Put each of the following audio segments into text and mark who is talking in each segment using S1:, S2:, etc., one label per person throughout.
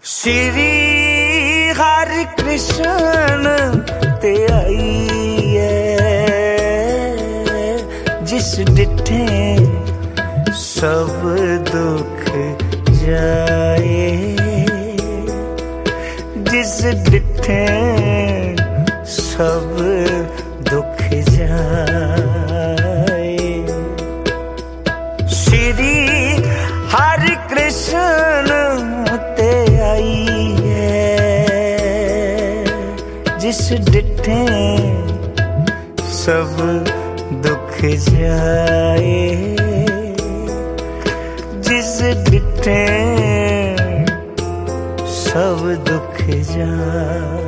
S1: श्री हरि कृष्ण ते आईए जिस डिठे सब दुख जाए, जिस डिठे सब दुख जाए। श्री हरि कृष्ण ते आईए जिस डिठे सब दुख जाए, जिस डिठे सब दुख जाए।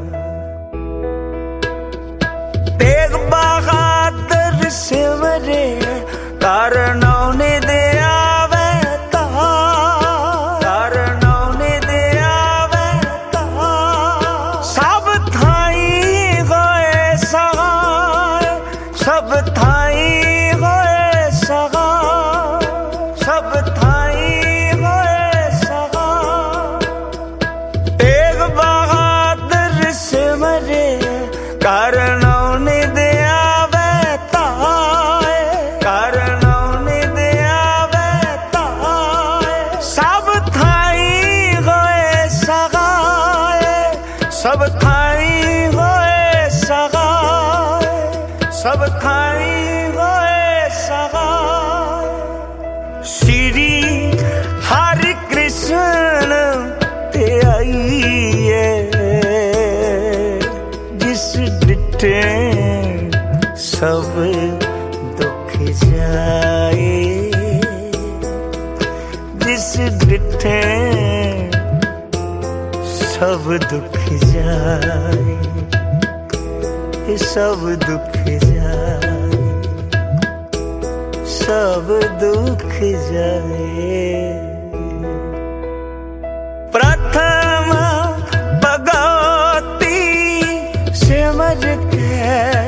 S1: तेग बहादुर सिमरे कारणों ने दे आवे तार, कारणों ने दे आवे तार। सब थाई होए सहाय, सब थाई होए सहाय, सब थाई होए सहाय। तेग बहादुर सिमरे कारणों ने दे आवे ताय, कारणों ने दे आवे ताय। सब थाई होए सहाय, सब थाई होए सहाय, सब थाई होए सहाय। श्री हरि कृष्ण ते आईए जिस डिठे सब दुख जाए, जिस डिठे सब दुख जाए, सब दुख जाए, सब दुख जाए। प्रथम भगवती सिमर के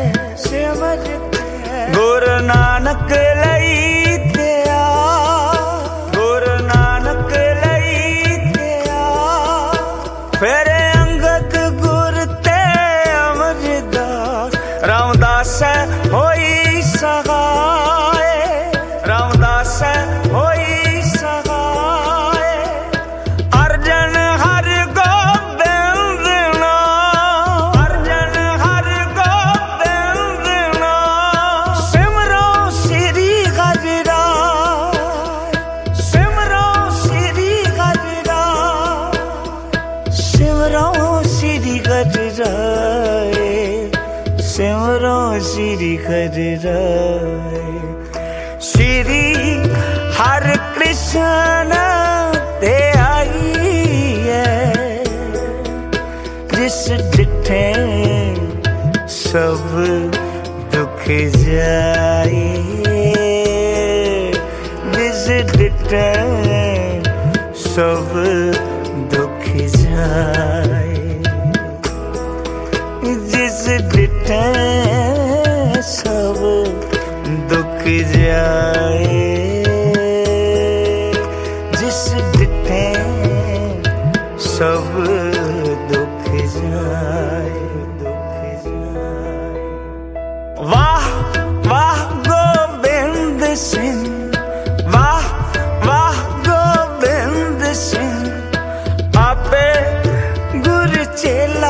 S1: गुरु नानक लई ते आ, गुरु नानक लई ते आ। फिर अंगद गुर ते अमरदास रामदास होई सहाय, रामदास होई सहाय। अर्जन हर गोबिंद नाम, अर्जन हर गोबिंद नाम। सिमरो श्री हरि राय, सिमरो श्री हरि राय, सिमरो श्री हरि राय, सिमरो श्री हरि राय। श्री हरि कृष्ण ते आईए जिस डिठे सब दुख जाए, जिस डिठे सब दुख जाए, जिस डिठे सब दुख जाए, जिस डिठे सब दुख जाए, दुख जाए। वाह वाह गोविंद सिंह, वाह वाह गोविंद सिंह। आपे गुरु चेला,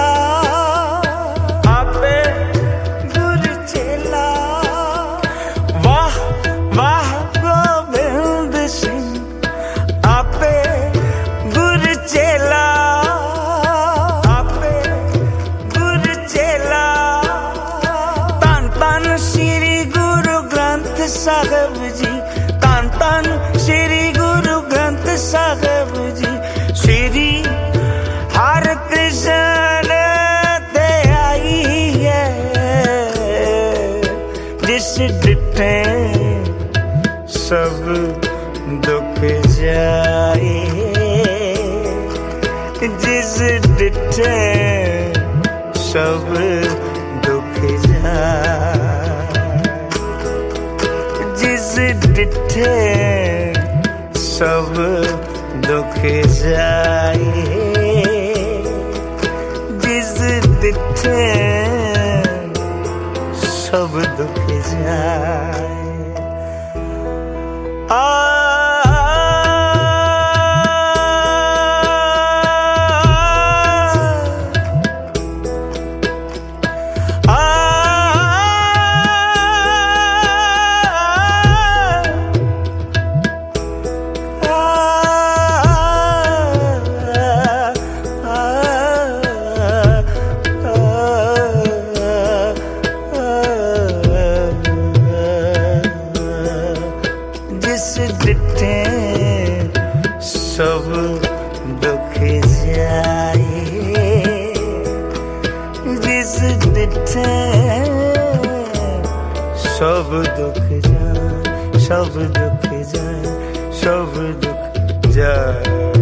S1: आपे गुरु चेला। वाह वाह गोविंद सिंह, आपे गुरु चेला, आपे गुरु चेला। तन तन श्री गुरु ग्रंथ साहिब जी, तन तन श्री गुरु ग्रंथ साहिब जी। श्री हरि कृष्ण ते आईए जिस डिठे सब दुख जाए, जिस डिठे सब दुख जाए, जिस डिठे सब दुख जाए, डिठे सब दुख जाए। डिठे सब दुख जाए, जिस डिठे सब दुख जाए, सब दुख जाए, सब दुख जाए।